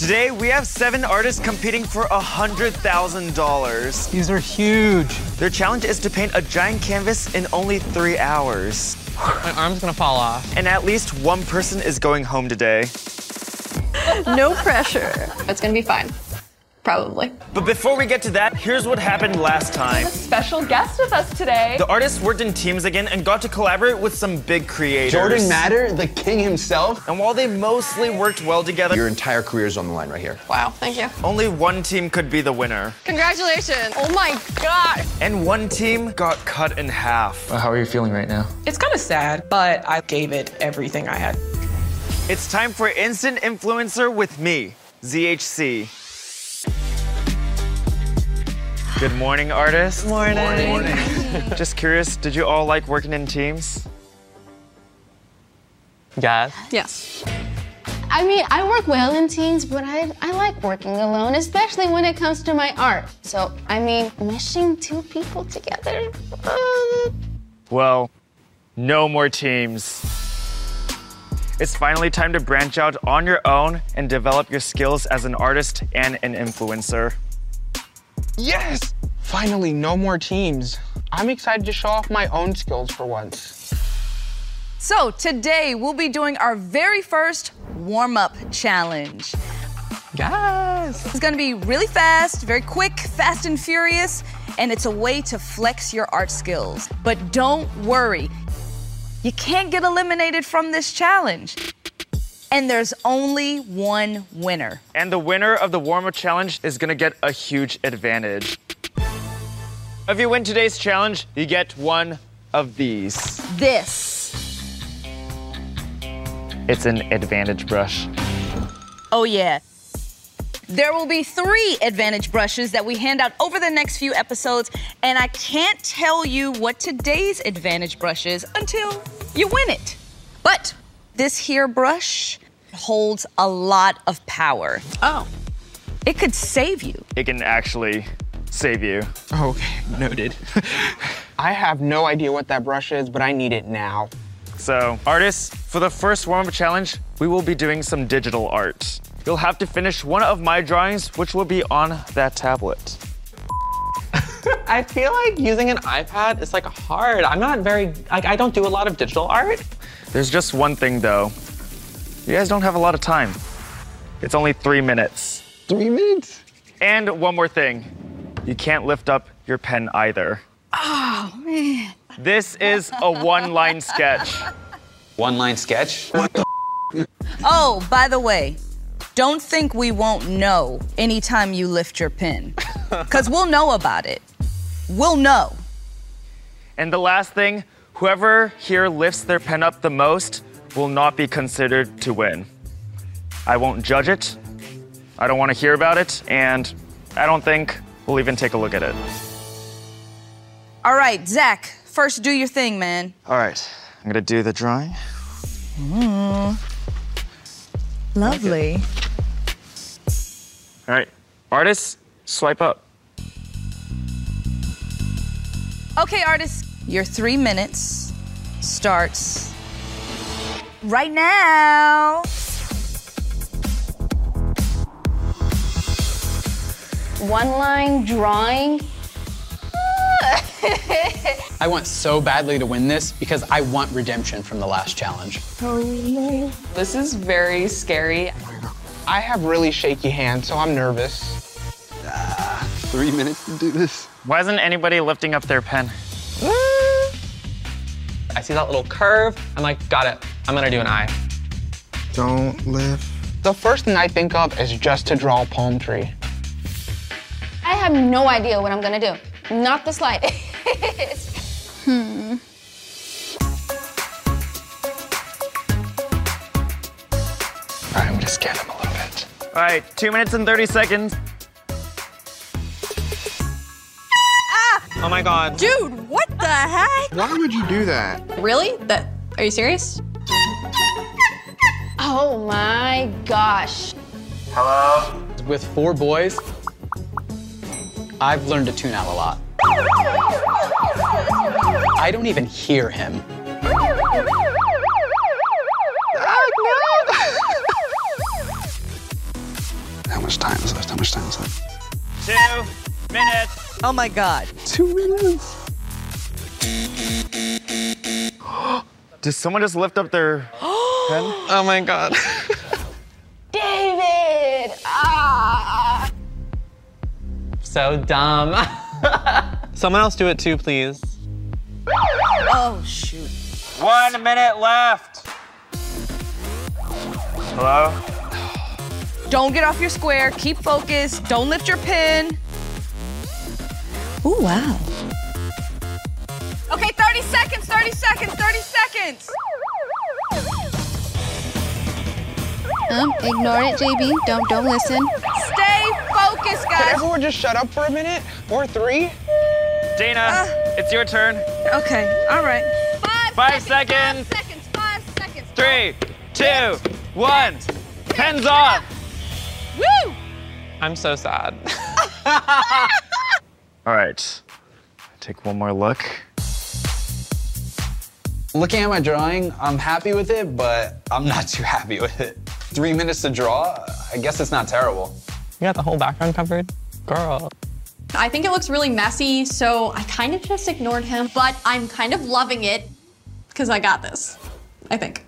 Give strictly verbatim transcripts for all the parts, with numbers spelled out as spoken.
Today, we have seven artists competing for one hundred thousand dollars. These are huge. Their challenge is to paint a giant canvas in only three hours. My arm's gonna fall off. And at least one person is going home today. No pressure. It's gonna be fine. Probably. But before we get to that, here's what happened last time. Special guest with us today. The artists worked in teams again and got to collaborate with some big creators. Jordan Matter, the king himself. And while they mostly worked well together, Your entire career is on the line right here. Wow, thank you. only one team could be the winner. Congratulations. Oh my God. And one team got cut in half. How are you feeling right now? It's kind of sad, but I gave it everything I had. It's time for Instant Influencer with me, Z H C. Good morning, artists. Morning. Morning. Just curious, did you all like working in teams? Yes. Yes. I mean, I work well in teams, but I, I like working alone, especially when it comes to my art. So, I mean, meshing two people together. Uh... Well, no more teams. It's finally time to branch out on your own and develop your skills as an artist and an influencer. Yes! Finally, no more teams. I'm excited to show off my own skills for once. So today we'll be doing our very first warm-up challenge. Yes. It's gonna be really fast, very quick, fast and furious, and it's a way to flex your art skills. But don't worry, you can't get eliminated from this challenge. And there's only one winner. And the winner of the warm-up challenge is gonna get a huge advantage. If you win today's challenge, you get one of these. This. It's an advantage brush. Oh yeah. There will be three advantage brushes that we hand out over the next few episodes, and I can't tell you what today's advantage brush is until you win it. But this here brush holds a lot of power. Oh. It could save you. It can actually save you. Okay, noted. I have no idea what that brush is, but I need it now. So, artists, for the first warm-up challenge, we will be doing some digital art. You'll have to finish one of my drawings, which will be on that tablet. I feel like using an iPad is like hard. I'm not very, like I don't do a lot of digital art. There's just one thing though. You guys don't have a lot of time. It's only three minutes. Three minutes? And one more thing. You can't lift up your pen either. Oh, man. This is a one-line sketch. One-line sketch? What the Oh, by the way, don't think we won't know anytime you lift your pen. Because we'll know about it. We'll know. And the last thing, whoever here lifts their pen up the most will not be considered to win. I won't judge it. I don't want to hear about it, and I don't think we'll even take a look at it. All right, Zach, first do your thing, man. All right, I'm gonna do the drawing. Mm. Lovely. All right, artists, swipe up. Okay, artists, your three minutes starts right now. One-line drawing. I want so badly to win this because I want redemption from the last challenge. Oh, no. This is very scary. I have really shaky hands, so I'm nervous. Ah, three minutes to do this. Why isn't anybody lifting up their pen? I see that little curve. I'm like, got it. I'm gonna do an eye. Don't lift. The first thing I think of is just to draw a palm tree. I have no idea what I'm gonna do. Not the slightest. hmm. All right, I'm gonna scare them a little bit. All right, two minutes and thirty seconds. Oh my God. Dude, what the heck? Why would you do that? Really? That, are you serious? Oh my gosh. Hello? With four boys, I've learned to tune out a lot. I don't even hear him. Two minutes. Oh my God. Two minutes. Did someone just lift up their pen? Oh my God. David! Ah! So dumb. Someone else do it too, please. Oh, shoot. One minute left. Hello? Don't get off your square. Keep focused. Don't lift your pen. Ooh, wow. Okay, thirty seconds, thirty seconds, thirty seconds. Um, ignore it, J B. Don't don't listen. Stay focused, Can guys. everyone just shut up for a minute? Or three? Dana, Uh. it's your turn. Okay, all right. Five Five seconds. Five seconds, five seconds. Three, two, one. Pens off. Woo! I'm so sad. All right. Take one more look. Looking at my drawing, I'm happy with it, but I'm not too happy with it. Three minutes to draw, I guess it's not terrible. You got the whole background covered? Girl. I think it looks really messy, so I kind of just ignored him, but I'm kind of loving it because I got this, I think.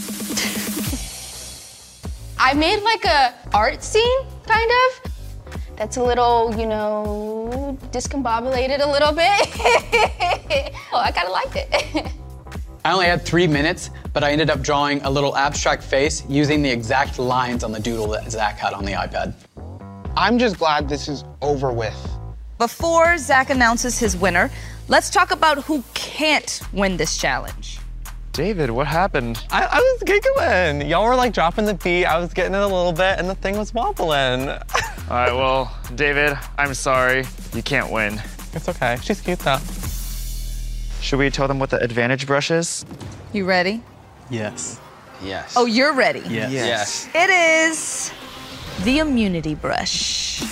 I made like a art scene, kind of. That's a little, you know, discombobulated a little bit. Oh, I kind of liked it. I only had three minutes, but I ended up drawing a little abstract face using the exact lines on the doodle that Zach had on the iPad. I'm just glad this is over with. Before Zach announces his winner, let's talk about who can't win this challenge. David, what happened? I, I was giggling. Y'all were like dropping the beat. I was getting it a little bit, and the thing was wobbling. All right, well, David, I'm sorry. You can't win. It's okay. She's cute though. Should we tell them what the advantage brush is? You ready? Yes. Yes. Oh, you're ready. Yes. Yes. It is the immunity brush.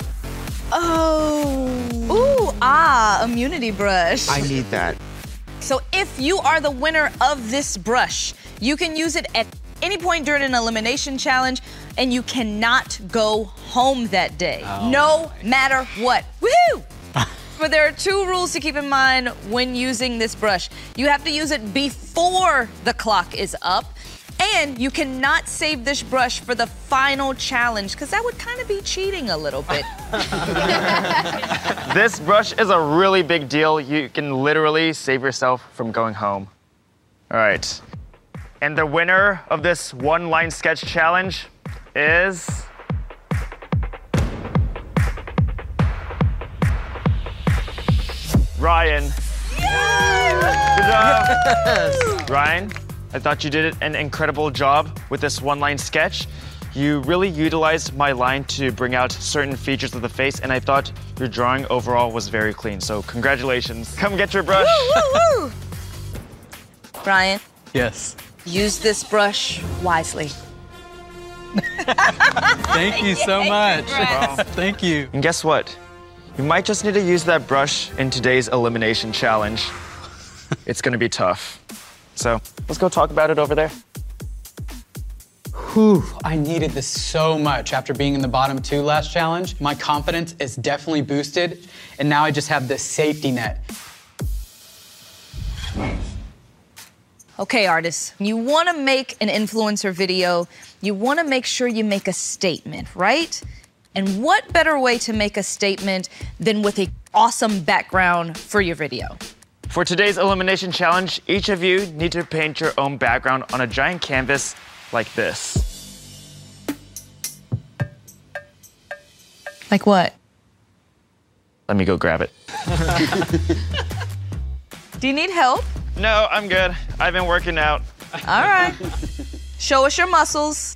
Oh. Ooh, ah, immunity brush. I need that. So if you are the winner of this brush, you can use it at any point during an elimination challenge, and you cannot go home that day, Oh. no matter what. Woohoo! But there are two rules to keep in mind when using this brush. You have to use it before the clock is up, and you cannot save this brush for the final challenge, because that would kind of be cheating a little bit. This brush is a really big deal. You can literally save yourself from going home. All right. And the winner of this one-line sketch challenge is... Ryan. Good job. Yes. Ryan, I thought you did an incredible job with this one-line sketch. You really utilized my line to bring out certain features of the face, and I thought your drawing overall was very clean, so congratulations. Come get your brush. Woo, woo, woo. Ryan, Yes. use this brush wisely. Thank you so much. Wow. Thank you. And guess what? You might just need to use that brush in today's elimination challenge. It's gonna be tough. So let's go talk about it over there. Whew, I needed this so much after being in the bottom two last challenge. My confidence is definitely boosted, and now I just have this safety net. Okay, artists, you want to make an influencer video, you want to make sure you make a statement, right? And what better way to make a statement than with an awesome background for your video? For today's elimination challenge, each of you need to paint your own background on a giant canvas like this. Like what? Let me go grab it. Do you need help? No, I'm good. I've been working out. All right. Show us your muscles.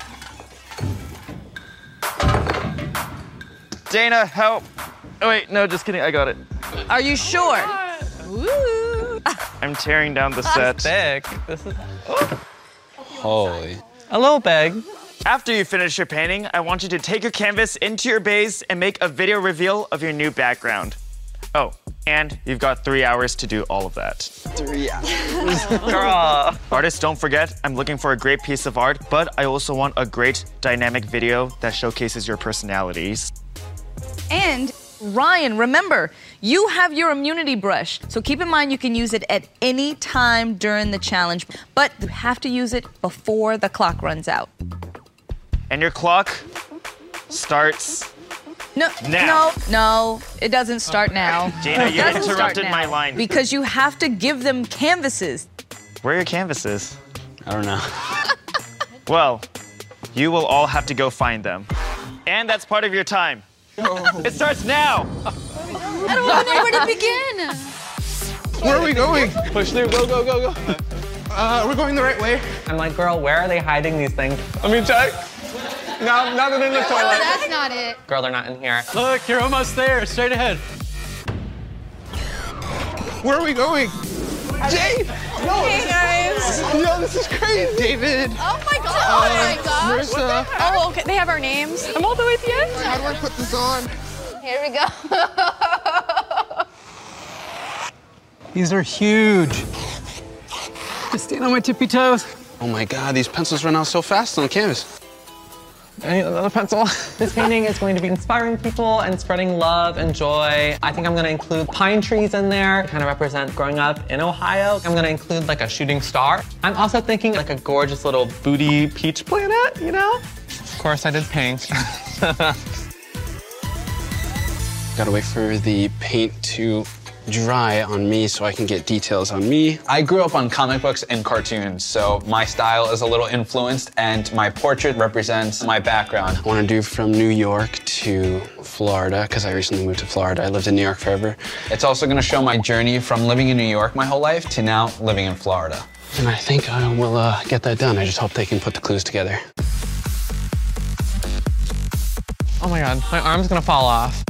Dana, help. Oh, wait, no, just kidding. I got it. Are you sure? Woo. I'm tearing down the set. Big. This is oh. Holy. A little big. After you finish your painting, I want you to take your canvas into your base and make a video reveal of your new background. Oh, And you've got three hours to do all of that. Three hours. Girl. Artists, don't forget, I'm looking for a great piece of art, but I also want a great dynamic video that showcases your personalities. And Ryan, remember, you have your immunity brush, so keep in mind you can use it at any time during the challenge, but you have to use it before the clock runs out. And your clock starts No, now. no, no, it doesn't start now. Jana, It you doesn't start interrupted now. my line. Because you have to give them canvases. Where are your canvases? I don't know. Well, you will all have to go find them. And that's part of your time. It starts now. I don't even know where to begin. Where are we going? Push through, go, go, go, go. Uh, we're going the right way. I'm like, girl, where are they hiding these things? Let me check. No, nothing in the toilet. That's not it. Girl, they're not in here. Look, you're almost there. Straight ahead. Where are we going? Jay! No! Hey guys. Yo, this is crazy. David. Oh my god. Oh my gosh. Marissa. Oh, okay. They have our names. I'm all the way at the end. How do I put this on? Here we go. These are huge. Just stand on my tippy toes. Oh my God, these pencils run out so fast on the canvas. I need another pencil. This painting is going to be inspiring people and spreading love and joy. I think I'm going to include pine trees in there, kind of represent growing up in Ohio. I'm going to include like a shooting star. I'm also thinking like a gorgeous little booty peach planet, you know? Of course, I did pink. Gotta wait for the paint to dry on me so I can get details on me. I grew up on comic books and cartoons, so my style is a little influenced, and my portrait represents my background. I want to do from New York to Florida, because I recently moved to Florida. I lived in New York forever. It's also going to show my journey from living in New York my whole life to now living in Florida. And I think I will uh, get that done. I just hope they can put the clues together. Oh my God, my arm's gonna fall off.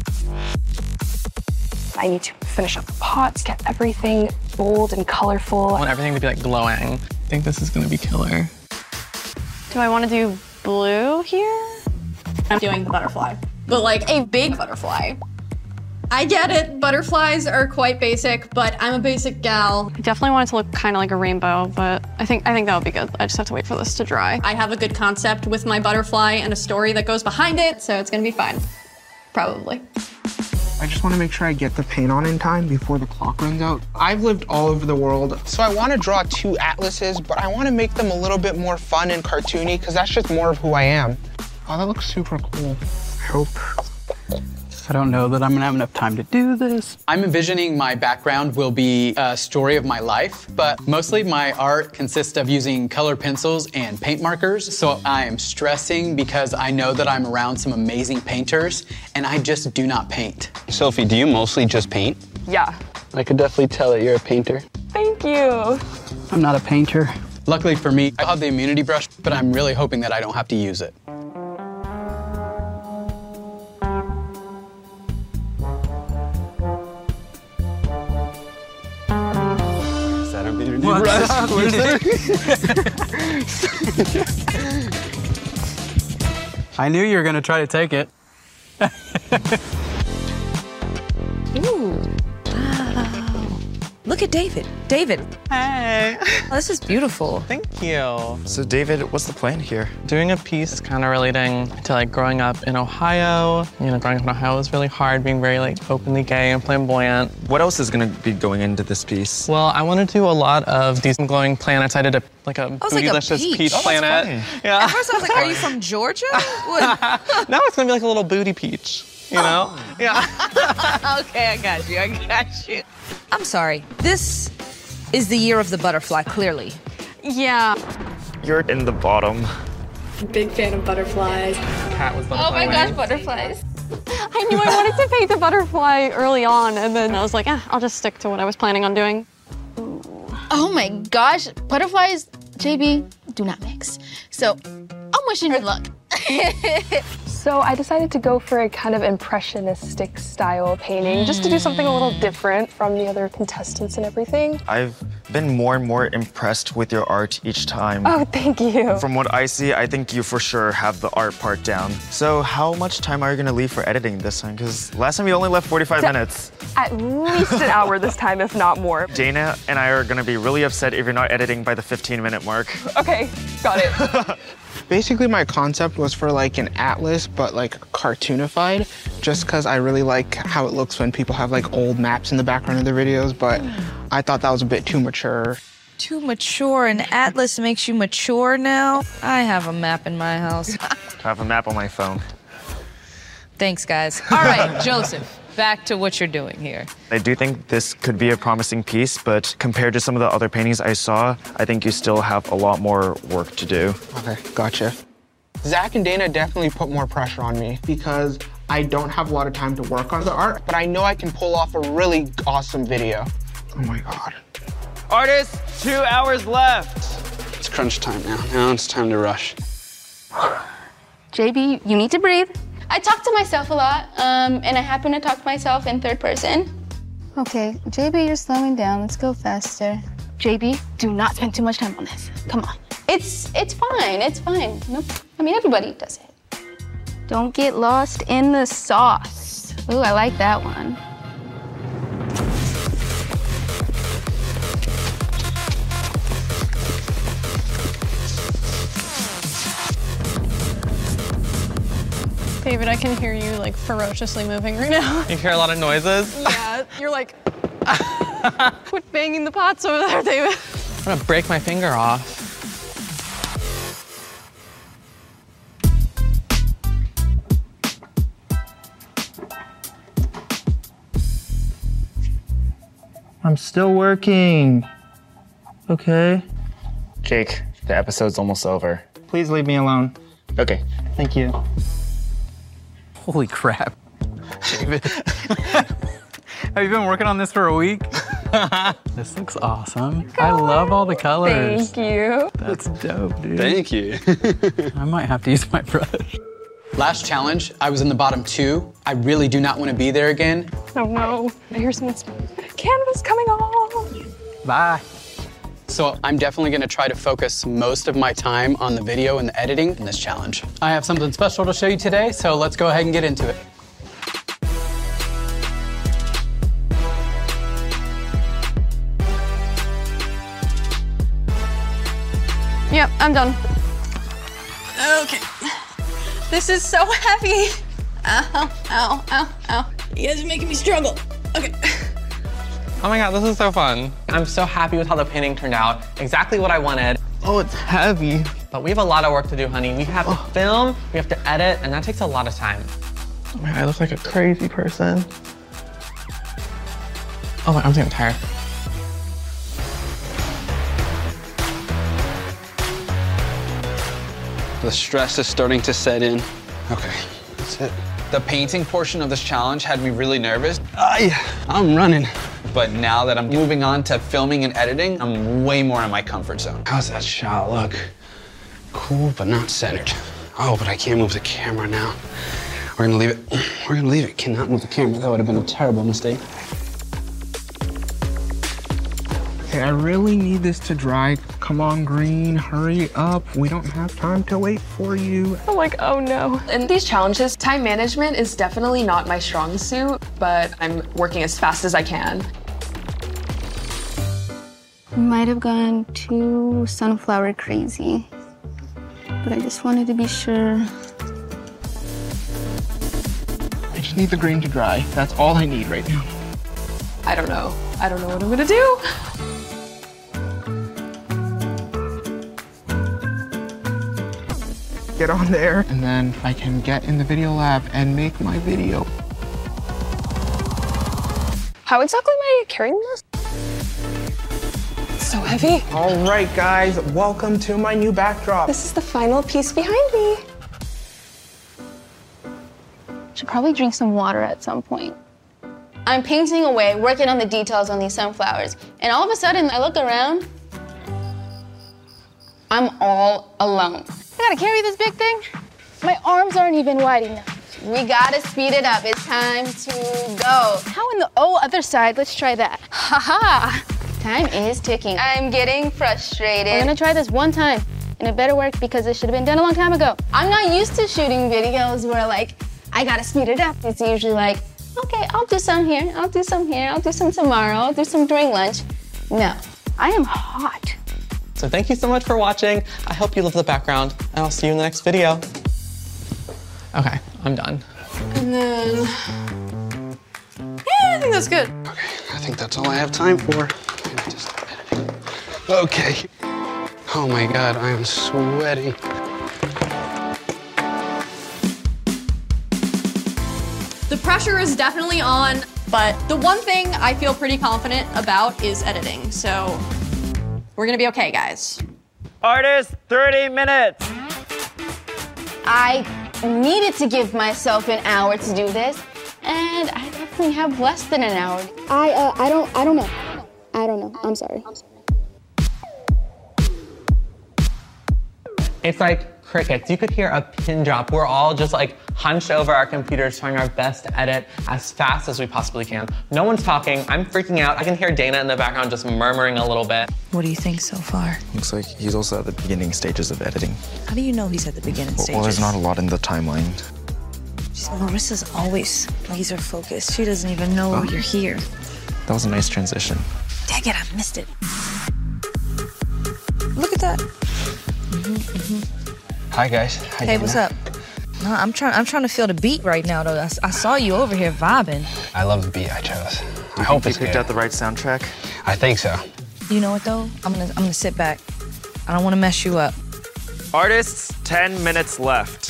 I need to finish up the pots, get everything bold and colorful. I want everything to be like glowing. I think this is gonna be killer. Do I want to do blue here? I'm doing the butterfly, but like a big butterfly. I get it, butterflies are quite basic, but I'm a basic gal. I definitely want it to look kind of like a rainbow, but I think I think that would be good. I just have to wait for this to dry. I have a good concept with my butterfly and a story that goes behind it, so it's gonna be fine. Probably. I just want to make sure I get the paint on in time before the clock runs out. I've lived all over the world, so I want to draw two atlases, but I want to make them a little bit more fun and cartoony, because that's just more of who I am. Oh, that looks super cool. I hope. I don't know that I'm gonna have enough time to do this. I'm envisioning my background will be a story of my life, but mostly my art consists of using colored pencils and paint markers. So I am stressing because I know that I'm around some amazing painters and I just do not paint. Sophie, do you mostly just paint? Yeah. I could definitely tell that you're a painter. Thank you. I'm not a painter. Luckily for me, I have the immunity brush, but I'm really hoping that I don't have to use it. What's up? Where's it? I knew you were gonna try to take it. Ooh, wow. Look at David. David. Hey. Oh, this is beautiful. Thank you. So David, what's the plan here? Doing a piece kind of relating to like growing up in Ohio. You know, growing up in Ohio was really hard, being very like openly gay and flamboyant. What else is gonna be going into this piece? Well, I want to do a lot of these glowing planets. I did a like a was like a bootylicious peach. peach Oh, that's planet. funny. Yeah. At first I was like, are you from Georgia? What? Now it's gonna be like a little booty peach. You know? Oh. Yeah. Okay, I got you, I got you. I'm sorry, this is the year of the butterfly, clearly. Yeah. You're in the bottom. Big fan of butterflies. Cat was Oh my gosh, wing. butterflies. I knew I wanted to paint a butterfly early on, and then I was like, eh, I'll just stick to what I was planning on doing. Oh my gosh, butterflies, J B, do not mix. So I'm wishing her luck. So I decided to go for a kind of impressionistic style painting, just to do something a little different from the other contestants and everything. I've been more and more impressed with your art each time. Oh, thank you. From what I see, I think you for sure have the art part down. So how much time are you gonna leave for editing this time? Because last time you only left forty-five D- minutes. At least an hour this time, if not more. Dana and I are gonna be really upset if you're not editing by the fifteen minute mark. Okay, got it. Basically, my concept was for like an atlas, but like cartoonified, just because I really like how it looks when people have like old maps in the background of their videos, but I thought that was a bit too mature. Too mature? An atlas makes you mature now? I have a map in my house. I have a map on my phone. Thanks, guys. All right, Joseph, back to what you're doing here. I do think this could be a promising piece, but compared to some of the other paintings I saw, I think you still have a lot more work to do. Okay, gotcha. Zach and Dana definitely put more pressure on me because I don't have a lot of time to work on the art, but I know I can pull off a really awesome video. Oh my God. Artists, two hours left. It's crunch time now. Now it's time to rush. J B, you need to breathe. I talk to myself a lot, um, and I happen to talk to myself in third person. Okay, J B, you're slowing down. Let's go faster. J B, do not spend too much time on this. Come on. It's it's fine. It's fine. Nope. I mean, everybody does it. Don't get lost in the sauce. Ooh, I like that one. David, I can hear you like ferociously moving right now. You hear a lot of noises? Yeah, you're like, quit banging the pots over there, David. I'm gonna break my finger off. I'm still working. Okay. Jake, the episode's almost over. Please leave me alone. Okay. Thank you. Holy crap. David. Have you been working on this for a week? This looks awesome. I love all the colors. Thank you. That's dope, dude. Thank you. I might have to use my brush. Last challenge, I was in the bottom two. I really do not want to be there again. Oh no, I hear someone's canvas coming on. Bye. So I'm definitely gonna try to focus most of my time on the video and the editing in this challenge. I have something special to show you today, so let's go ahead and get into it. Yep, I'm done. Okay. This is so heavy. Ow, ow, ow, ow. You guys are making me struggle. Okay. Oh my God, this is so fun. I'm so happy with how the painting turned out. Exactly what I wanted. Oh, it's heavy. But we have a lot of work to do, honey. We have to film, we have to edit, and that takes a lot of time. Oh my God, I look like a crazy person. Oh my, I'm getting tired. The stress is starting to set in. Okay, that's it. The painting portion of this challenge had me really nervous. Ay, I'm running. But now that I'm moving on to filming and editing, I'm way more in my comfort zone. How's that shot look? Cool, but not centered. Oh, but I can't move the camera now. We're gonna leave it. We're gonna leave it. Cannot move the camera. That would have been a terrible mistake. Okay, I really need this to dry. Come on, Green, hurry up. We don't have time to wait for you. I'm like, oh no. In these challenges, time management is definitely not my strong suit, but I'm working as fast as I can. We might have gone too sunflower crazy, but I just wanted to be sure. I just need the green to dry. That's all I need right now. I don't know. I don't know what I'm gonna do. Get on there, and then I can get in the video lab and make my video. How exactly am I carrying this? It's so heavy. All right, guys, welcome to my new backdrop. This is the final piece behind me. Should probably drink some water at some point. I'm painting away, working on the details on these sunflowers, and all of a sudden I look around, I'm all alone. I gotta carry this big thing. My arms aren't even wide enough. We gotta speed it up. It's time to go. How in the oh other side? Let's try that. Ha ha. Time is ticking. I'm getting frustrated. We're gonna try this one time, and it better work because it should have been done a long time ago. I'm not used to shooting videos where like, I gotta speed it up. It's usually like, okay, I'll do some here, I'll do some here, I'll do some tomorrow, I'll do some during lunch. No, I am hot. So thank you so much for watching. I hope you love the background, and I'll see you in the next video. Okay, I'm done. And then, yeah, I think that's good. Okay, I think that's all I have time for. Just editing. Okay. Oh my God, I am sweating. The pressure is definitely on, but the one thing I feel pretty confident about is editing. So we're gonna be okay, guys. Artist, thirty minutes. I needed to give myself an hour to do this, and I definitely have less than an hour. I, uh, I don't, I don't know. I don't know, I'm sorry. It's like crickets. You could hear a pin drop. We're all just like hunched over our computers trying our best to edit as fast as we possibly can. No one's talking. I'm freaking out. I can hear Dana in the background just murmuring a little bit. What do you think so far? Looks like he's also at the beginning stages of editing. How do you know he's at the beginning Well, stages? well there's not a lot in the timeline. Jeez, Marissa's always laser focused. She doesn't even know Oh. you're here. That was a nice transition. Dang it, I missed it. Look at that. Mm-hmm, mm-hmm. Hi guys. Hi, Hey, what's Dana. up? No, I'm trying. I'm trying to feel the beat right now, though. I, s- I saw you over here vibing. I love the beat I chose. I hope you it's picked good. out the right soundtrack. I think so. You know what though? I'm gonna. I'm gonna sit back. I don't want to mess you up. Artists, ten minutes left.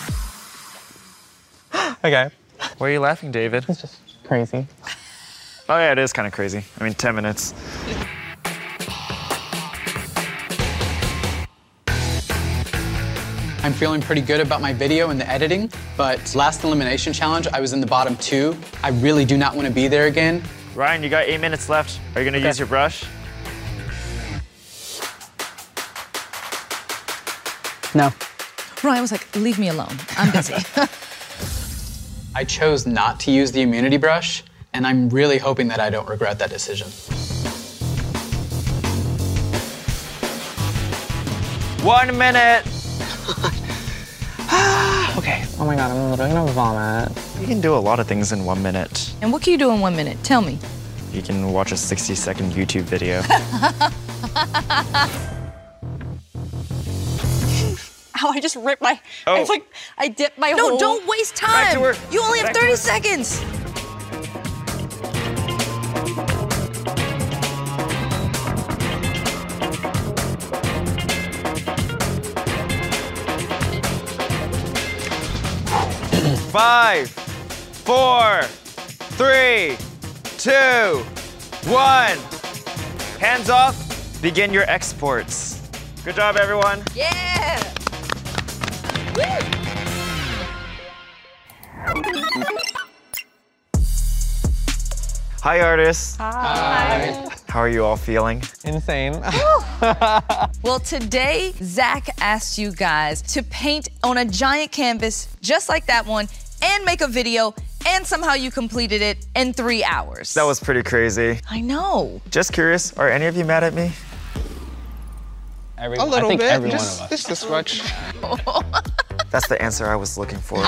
Okay. Why are you laughing, David? It's just crazy. Oh yeah, it is kind of crazy. I mean, ten minutes. I'm feeling pretty good about my video and the editing, but last elimination challenge, I was in the bottom two. I really do not want to be there again. Ryan, you got eight minutes left. Are you gonna Okay. use your brush? No. Ryan was like, "Leave me alone. I'm busy." I chose not to use the immunity brush, and I'm really hoping that I don't regret that decision. One minute. Okay. Oh my God, I'm literally gonna vomit. You can do a lot of things in one minute. And what can you do in one minute? Tell me. You can watch a sixty second YouTube video. Ow, I just ripped my, Oh. it's like, I dipped my No, whole... don't waste time. Back to work. You only have Back to thirty work. seconds. Five, four, three, two, one. Hands off. Begin your exports. Good job, everyone. Yeah. Hi, artists. Hi. How are you all feeling? Insane. Well, today, Zach asked you guys to paint on a giant canvas just like that one and make a video, and somehow you completed it in three hours. That was pretty crazy. I know. Just curious, are any of you mad at me? Every, A little I think bit, every just, one of us. just this much. That's the answer I was looking for.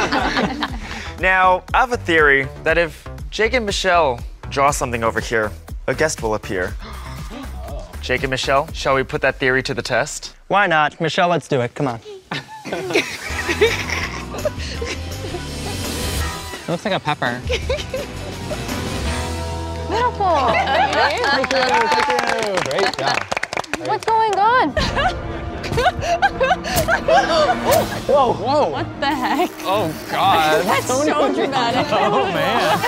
Now, I have a theory that if Jake and Michelle draw something over here, a guest will appear. Jake and Michelle, shall we put that theory to the test? Why not? Michelle, let's do it. Come on. It looks like a pepper. Beautiful. Thank you, thank you. Great job. What's going on? Whoa, whoa. What the heck? Oh God. That's so dramatic. Oh man.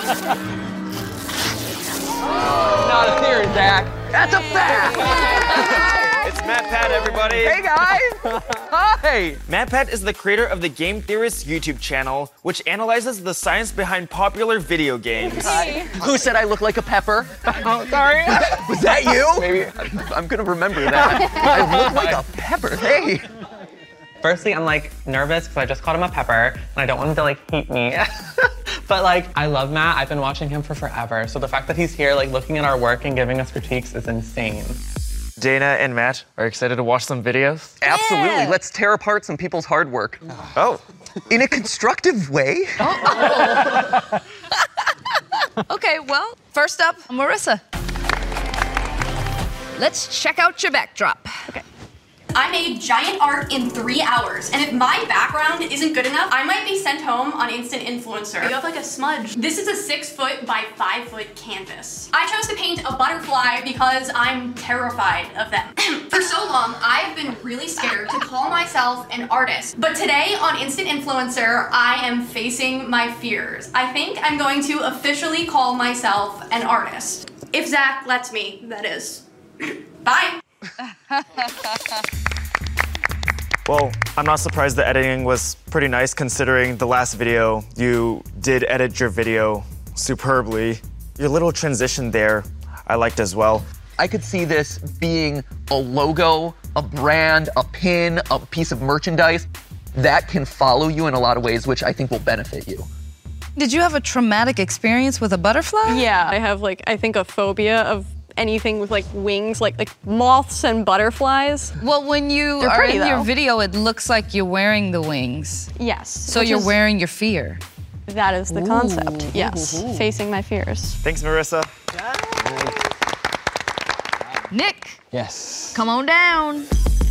Not a theory, Zach. That's a fact! It's MatPat, everybody. Hey guys. Hi. MatPat is the creator of the Game Theorist YouTube channel, which analyzes the science behind popular video games. Who said I look like a pepper? Oh, sorry. Was that you? Maybe. I'm gonna remember that. I look like a pepper. Hey. Firstly, I'm like nervous because I just called him a pepper and I don't want him to like hate me. But like, I love Matt. I've been watching him for forever. So the fact that he's here, like looking at our work and giving us critiques is insane. Dana and Matt are excited to watch some videos? Absolutely. Yeah. Let's tear apart some people's hard work. Oh. In a constructive way? Okay, well, first up, Marissa. Let's check out your backdrop. Okay. I made giant art in three hours, and if my background isn't good enough, I might be sent home on Instant Influencer. You have like a smudge. This is a six foot by five foot canvas. I chose to paint a butterfly because I'm terrified of them. For so long, I've been really scared to call myself an artist, but today on Instant Influencer, I am facing my fears. I think I'm going to officially call myself an artist. If Zach lets me, that is. Bye. Well, I'm not surprised the editing was pretty nice considering the last video, you did edit your video superbly. Your little transition there, I liked as well. I could see this being a logo, a brand, a pin, a piece of merchandise that can follow you in a lot of ways, which I think will benefit you. Did you have a traumatic experience with a butterfly? Yeah, I have like, I think a phobia of anything with like wings, like like moths and butterflies. Well, when you They're are pretty, in your though. video, it looks like you're wearing the wings. Yes. So which you're is- wearing your fear. That is the Ooh. concept, yes. Facing my fears. Thanks, Marissa. Nick, Yes. come on down.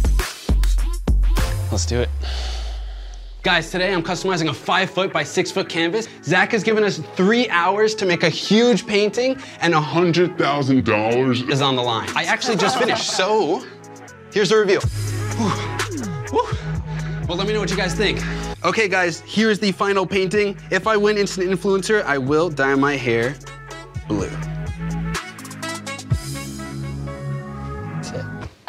Let's do it. Guys, today I'm customizing a five foot by six foot canvas. Zach has given us three hours to make a huge painting, and a hundred thousand dollars is on the line. I actually just finished, so here's the review. Whew. Whew. Well, let me know what you guys think. Okay, guys, here's the final painting. If I win Instant Influencer, I will dye my hair blue. That's it.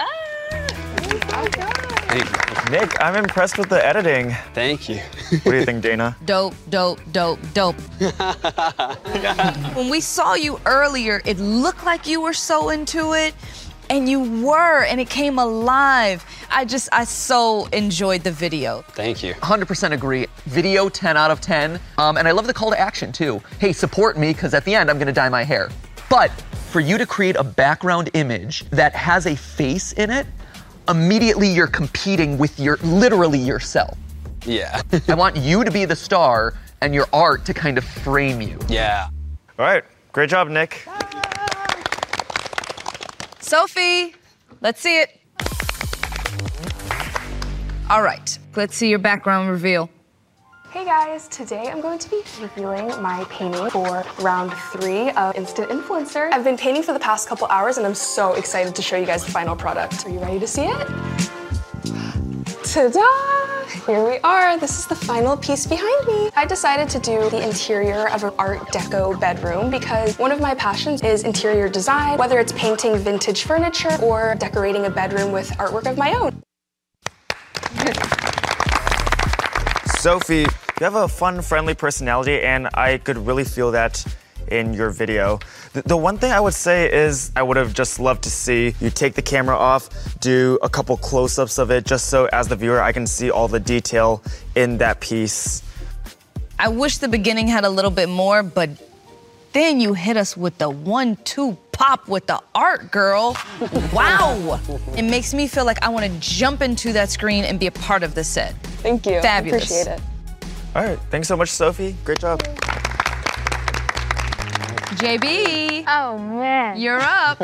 Thank you. Nick, I'm impressed with the editing. Thank you. What do you think, Dana? Dope, dope, dope, dope. When we saw you earlier, it looked like you were so into it, and you were, and it came alive. I just, I so enjoyed the video. Thank you. one hundred percent agree. Video ten out of ten. Um, and I love the call to action too. Hey, support me, because at the end I'm gonna dye my hair. But for you to create a background image that has a face in it, immediately you're competing with your, literally yourself. Yeah. I want you to be the star and your art to kind of frame you. Yeah. All right, great job, Nick. Sophie, let's see it. All right, let's see your background reveal. Hey guys, today I'm going to be revealing my painting for round three of Instant Influencer. I've been painting for the past couple hours and I'm so excited to show you guys the final product. Are you ready to see it? Ta-da! Here we are. This is the final piece behind me. I decided to do the interior of an Art Deco bedroom because one of my passions is interior design, whether it's painting vintage furniture or decorating a bedroom with artwork of my own. Sophie, you have a fun, friendly personality, and I could really feel that in your video. The, the one thing I would say is I would have just loved to see you take the camera off, do a couple close-ups of it, just so as the viewer I can see all the detail in that piece. I wish the beginning had a little bit more, but then you hit us with the one two pop with the art, girl. Wow. It makes me feel like I want to jump into that screen and be a part of the set. Thank you. Fabulous. I appreciate it. All right, thanks so much, Sophie. Great job. J B. Oh, man. You're up.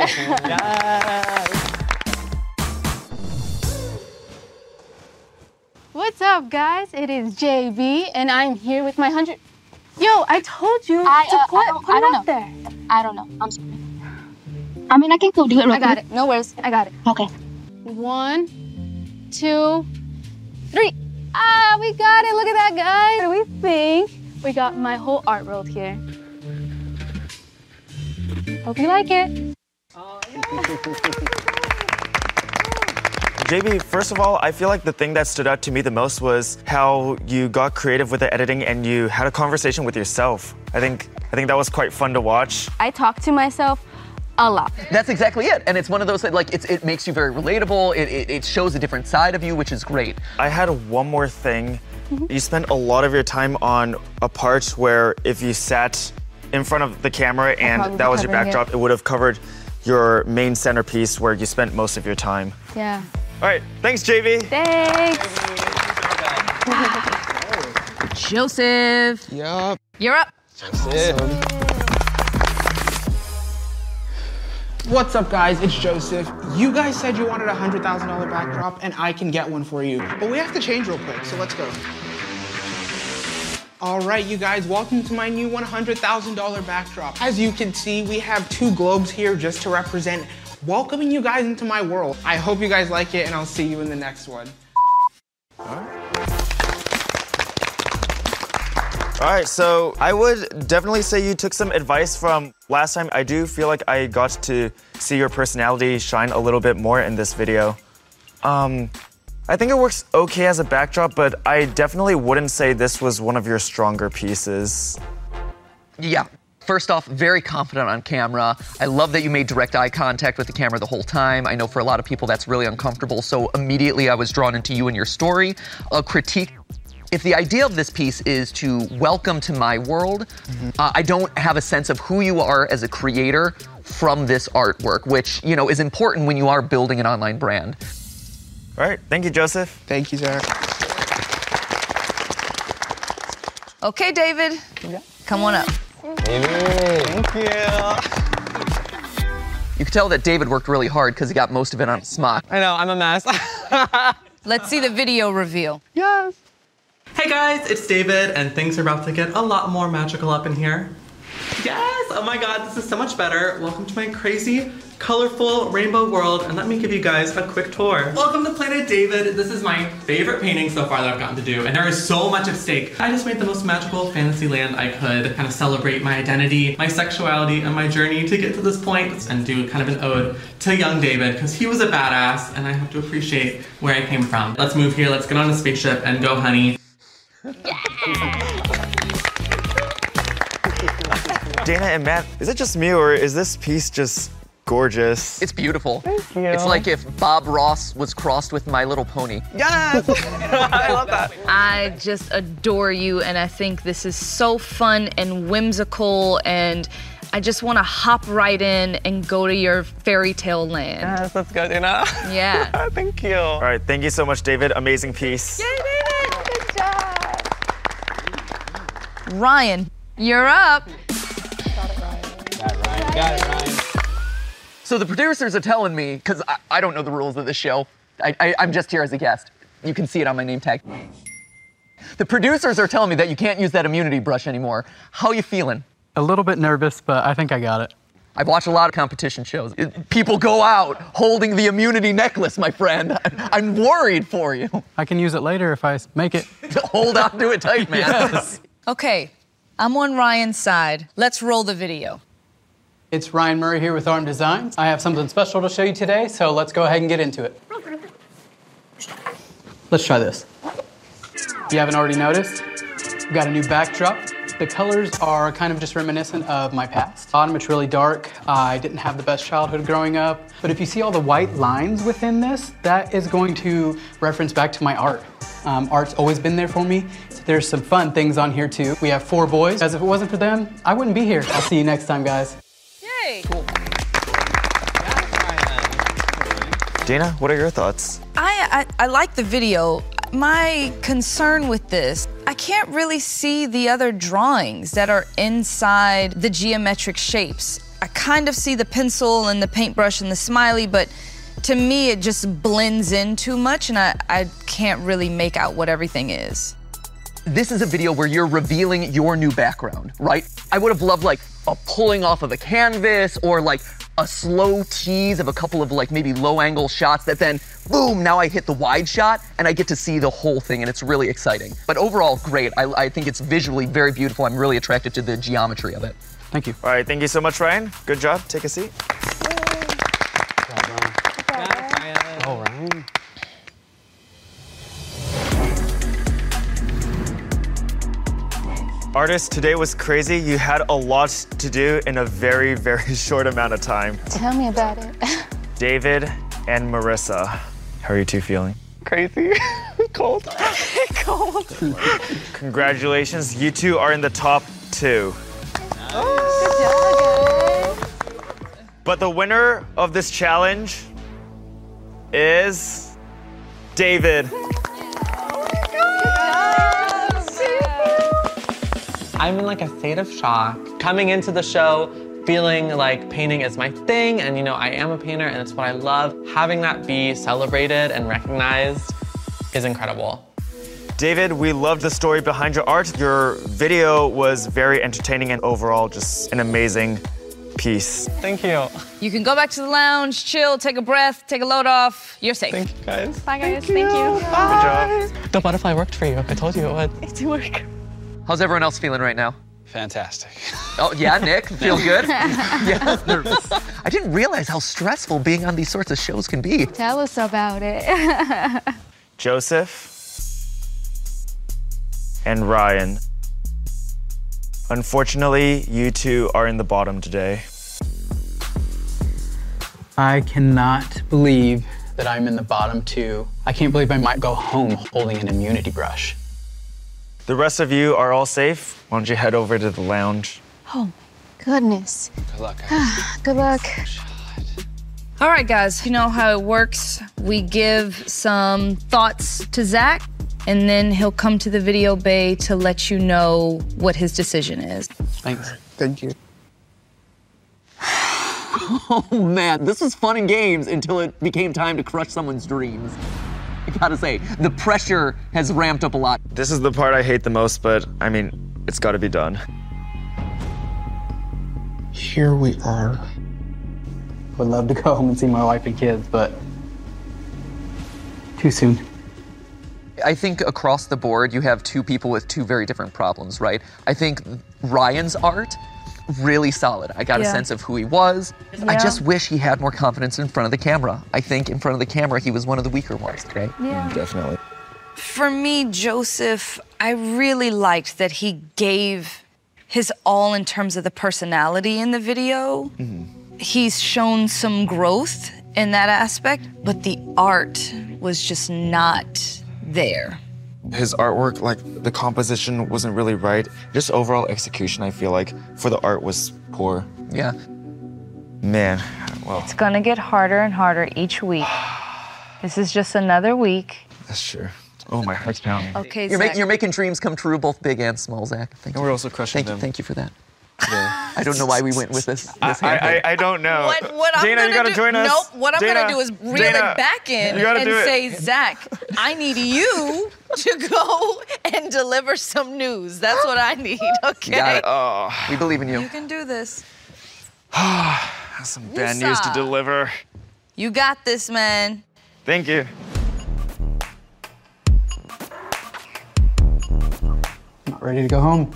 What's up, guys? It is J B, and I'm here with my hundred. Yo, I told you I, to uh, put, I don't, put I it don't up know. there. I don't know. I'm sorry. I mean, I can go do it real I got quick. it. No worries. I got it. Okay. One, two, three. Ah, we got it. Look at that, guys. What do we think? We got my whole art world here. Hope you like it. J B, first of all, I feel like the thing that stood out to me the most was how you got creative with the editing and you had a conversation with yourself. I think I think that was quite fun to watch. I talk to myself a lot. That's exactly it. And it's one of those that, like, it's, it makes you very relatable. It, it, it shows a different side of you, which is great. I had one more thing. Mm-hmm. You spent a lot of your time on a part where if you sat in front of the camera and that was your backdrop, it. it would have covered your main centerpiece where you spent most of your time. Yeah. All right, thanks, J B. Thanks. Joseph. Yup. You're up. Joseph. What's up, guys? It's Joseph. You guys said you wanted a one hundred thousand dollar backdrop, and I can get one for you. But we have to change real quick, so let's go. All right, you guys, welcome to my new one hundred thousand dollar backdrop. As you can see, we have two globes here just to represent welcoming you guys into my world. I hope you guys like it, and I'll see you in the next one. All right. All right, so I would definitely say you took some advice from last time. I do feel like I got to see your personality shine a little bit more in this video. Um, I think it works okay as a backdrop, but I definitely wouldn't say this was one of your stronger pieces. Yeah. First off, very confident on camera. I love that you made direct eye contact with the camera the whole time. I know for a lot of people that's really uncomfortable, so immediately I was drawn into you and your story. A critique. If the idea of this piece is to welcome to my world, mm-hmm. uh, I don't have a sense of who you are as a creator from this artwork, which, you know, is important when you are building an online brand. All right, thank you, Joseph. Thank you, Zach. Okay, David, yeah. Come on up. David. Thank you. You can tell that David worked really hard because he got most of it on smock. I know, I'm a mess. Let's see the video reveal. Yes. Hey guys, it's David, and things are about to get a lot more magical up in here. Yes! Oh my god, this is so much better. Welcome to my crazy, colorful rainbow world, and let me give you guys a quick tour. Welcome to Planet David. This is my favorite painting so far that I've gotten to do, and there is so much at stake. I just made the most magical fantasy land I could, kind of celebrate my identity, my sexuality, and my journey to get to this point, and do kind of an ode to young David, because he was a badass, and I have to appreciate where I came from. Let's move here, let's get on a spaceship, and go, honey. Dana and Matt, is it just me or is this piece just gorgeous? It's beautiful. Thank you. It's like if Bob Ross was crossed with My Little Pony. Yes! I love that. I just adore you, and I think this is so fun and whimsical, and I just want to hop right in and go to your fairy tale land. Yes, let's go, Dana. Yeah. Thank you. All right, thank you so much, David. Amazing piece. Yay, David! Good job. Ryan, you're up. Got it, Ryan. Got it, Ryan. So the producers are telling me, because I, I don't know the rules of this show. I, I, I'm just here as a guest. You can see it on my name tag. The producers are telling me that you can't use that immunity brush anymore. How are you feeling? A little bit nervous, but I think I got it. I've watched a lot of competition shows. It, people go out holding the immunity necklace, my friend. I, I'm worried for you. I can use it later if I make it. Hold on to it tight, man. Yes. Okay, I'm on Ryan's side. Let's roll the video. It's Ryan Murray here with Arm Designs. I have something special to show you today, so let's go ahead and get into it. Let's try this. If you haven't already noticed, we've got a new backdrop. The colors are kind of just reminiscent of my past. Bottom, it's really dark. I didn't have the best childhood growing up. But if you see all the white lines within this, that is going to reference back to my art. Um, art's always been there for me. There's some fun things on here too. We have four boys. As if it wasn't for them, I wouldn't be here. I'll see you next time, guys. Yay! Cool. Dana, what are your thoughts? I, I, I like the video. My concern with this, I can't really see the other drawings that are inside the geometric shapes. I kind of see the pencil and the paintbrush and the smiley, but to me it just blends in too much and I, I can't really make out what everything is. This is a video where you're revealing your new background, right? I would have loved like a pulling off of the canvas or like a slow tease of a couple of like maybe low angle shots that then boom, now I hit the wide shot and I get to see the whole thing and it's really exciting. But overall, great. I, I think it's visually very beautiful. I'm really attracted to the geometry of it. Thank you. All right, thank you so much, Ryan. Good job. Take a seat. Oh, Ryan. Artists, today was crazy. You had a lot to do in a very, very short amount of time. Tell me about it. David and Marissa, how are you two feeling? Crazy. Cold. Cold. Congratulations, you two are in the top two. Oh. Good job, guys. But the winner of this challenge is David. I'm in like a state of shock. Coming into the show, feeling like painting is my thing, and you know, I am a painter and it's what I love. Having that be celebrated and recognized is incredible. David, we loved the story behind your art. Your video was very entertaining and overall just an amazing piece. Thank you. You can go back to the lounge, chill, take a breath, take a load off. You're safe. Thank you, guys. Bye, guys. Thank you. Good job. The butterfly worked for you. I told you it would. It did work. How's everyone else feeling right now? Fantastic. Oh, yeah, Nick, feel good? Yeah, nervous. I didn't realize how stressful being on these sorts of shows can be. Tell us about it. Joseph and Ryan. Unfortunately, you two are in the bottom today. I cannot believe that I'm in the bottom two. I can't believe I might go home holding an immunity brush. The rest of you are all safe. Why don't you head over to the lounge? Oh, goodness. Good luck, guys. Good luck. All right, guys, you know how it works. We give some thoughts to Zach, and then he'll come to the video bay to let you know what his decision is. Thanks. Thank you. Oh man, this was fun and games until it became time to crush someone's dreams. I gotta say, the pressure has ramped up a lot. This is the part I hate the most, but I mean, it's gotta be done. Here we are. Would love to go home and see my wife and kids, but too soon. I think across the board, you have two people with two very different problems, right? I think Ryan's art, really solid. I got Yeah. a sense of who he was. I Yeah. just wish he had more confidence in front of the camera. I think in front of the camera, he was one of the weaker ones, right? Yeah. Definitely. For me, Joseph, I really liked that he gave his all in terms of the personality in the video. He's shown some growth in that aspect, but the art was just not there. His artwork, like the composition wasn't really right. Just overall execution, I feel like, for the art was poor. Yeah. Man, well, It's gonna get harder and harder each week. This is just another week. that's true. Oh, my heart's pounding. Okay, You're, Zach. make, you're making dreams come true, both big and small, Zach. Thank And you. we're also crushing Thank you, them. thank you for that. I don't know why we went with this. this I, hand thing. I, I don't know. What, what I'm Dana, gonna you gotta do, join us. Nope, what I'm Dana, gonna do is reel Dana, it back in you gotta and do it. say, Zach, I need you to go and deliver some news. That's what I need, okay? You got it. Oh, We believe in you. You can do this. that's some bad news to Woosah. deliver. You got this, man. Thank you. Not ready to go home.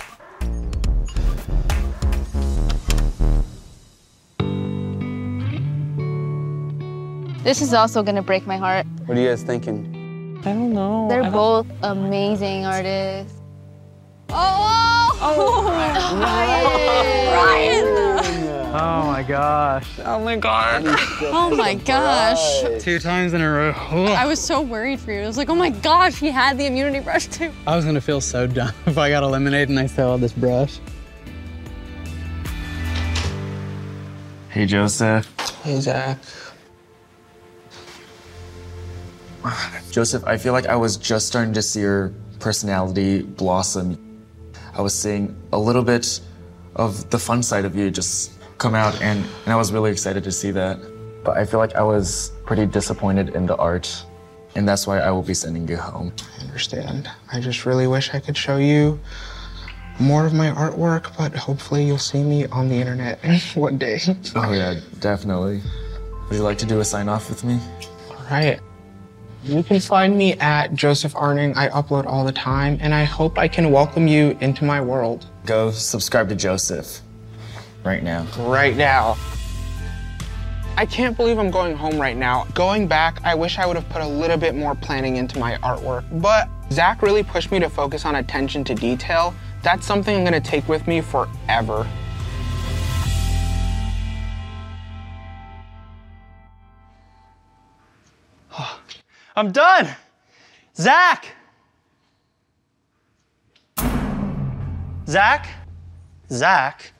This is also gonna break my heart. What are you guys thinking? I don't know. They're I don't- both amazing artists. Oh, oh, Ryan. Oh my gosh. Oh my god. Oh my gosh. Two times in a row. I was so worried for you. I was like, oh my gosh, he had the immunity brush too. I was gonna feel so dumb if I got eliminated and I still had this brush. Hey, Joseph. Hey, Zach. Joseph, I feel like I was just starting to see your personality blossom. I was seeing a little bit of the fun side of you just come out, and, and I was really excited to see that. But I feel like I was pretty disappointed in the art, and that's why I will be sending you home. I understand. I just really wish I could show you more of my artwork, but hopefully you'll see me on the internet one day. Oh yeah, definitely. Would you like to do a sign off with me? All right. You can find me at Joseph Arning. I upload all the time, and I hope I can welcome you into my world. Go subscribe to Joseph right now. Right now. I can't believe I'm going home right now. Going back, I wish I would have put a little bit more planning into my artwork, but Zach really pushed me to focus on attention to detail. That's something I'm gonna take with me forever. I'm done! Zach! Zach? Zach?